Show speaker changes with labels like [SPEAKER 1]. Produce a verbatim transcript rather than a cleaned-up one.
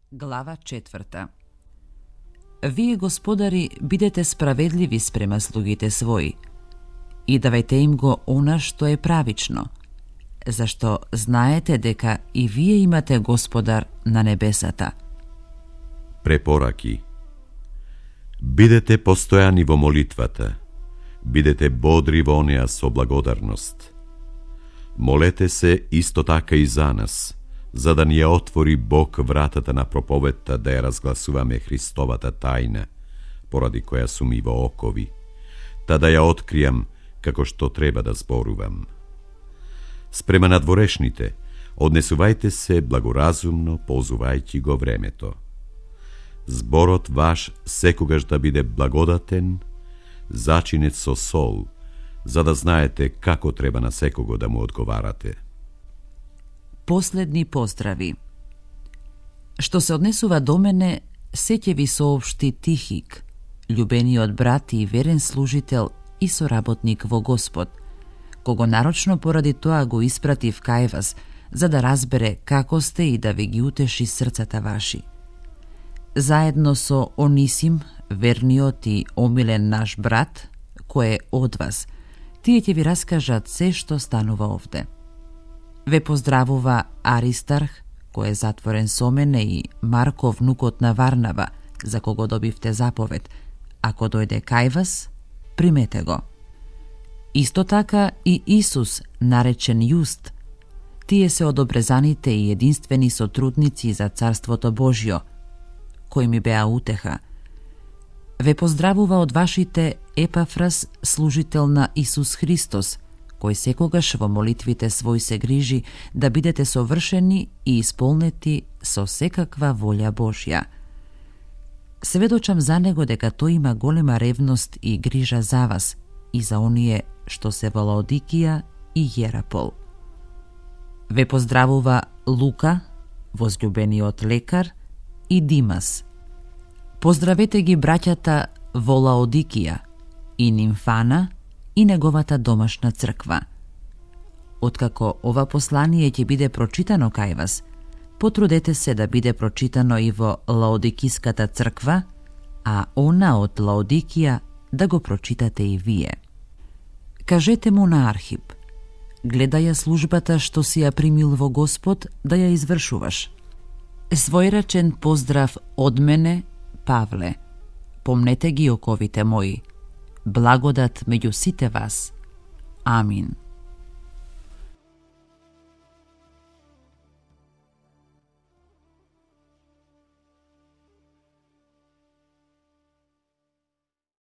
[SPEAKER 1] Glava četvrta. Вие, господари, бидете справедливи спрема слугите своји и давајте им го она што е правично, зашто знаете дека и вие имате Господар на небесата.
[SPEAKER 2] Препораки. Бидете постојани во молитвата, бидете бодри во онеа со благодарност. Молете се исто така и за нас, за да ни ја отвори Бог вратата на проповедта да ја разгласуваме Христовата тајна, поради која сум и во окови, та да ја откријам како што треба да зборувам. Спрема надворешните, однесувајте се благоразумно, ползувајќи го времето. Зборот ваш секогаш да биде благодатен, зачинет со сол, за да знаете како треба на секого да му одговарате.
[SPEAKER 1] Последни поздрави. Што се однесува до мене, се ќе ви соопшти Тихик, љубениот брат и верен служител и соработник во Господ, кого нарочно поради тоа го испратив кај вас, за да разбере како сте и да ви ги утеши срцата ваши. Заедно со Онисим, верниот и омилен наш брат, кој е од вас, тие ќе ви раскажат се што станува овде. Ве поздравува Аристарх, кој е затворен со мене, и Марко, внукот на Варнава, за кого добивте заповед. Ако дојде кај вас, примете го. Исто така и Исус, наречен Јуст. Тие се од обрезаните и единствени сотрудници за Царството Божјо, кои ми беа утеха. Ве поздравува од вашите Епафрас, служител на Исус Христос, кој секогаш во молитвите свој се грижи да бидете совршени и исполнети со секаква волја Божја. Сведочам за него дека тој има голема ревност и грижа за вас и за оние што се во Лаодикија и Јерапол. Ве поздравува Лука, возљубениот лекар, и Димас. Поздравете ги браќата во Лаодикија и Нимфана и неговата домашна црква. Откако ова послание ќе биде прочитано кај вас, потрудете се да биде прочитано и во Лаодикиската црква, а она од Лаодикија да го прочитате и вие. Кажете му на Архип: гледај ја службата што си ја примил во Господ да ја извршуваш. Својрачен поздрав од мене, Павле. Помнете ги оковите мои. Благодат меѓу сите вас. Амин.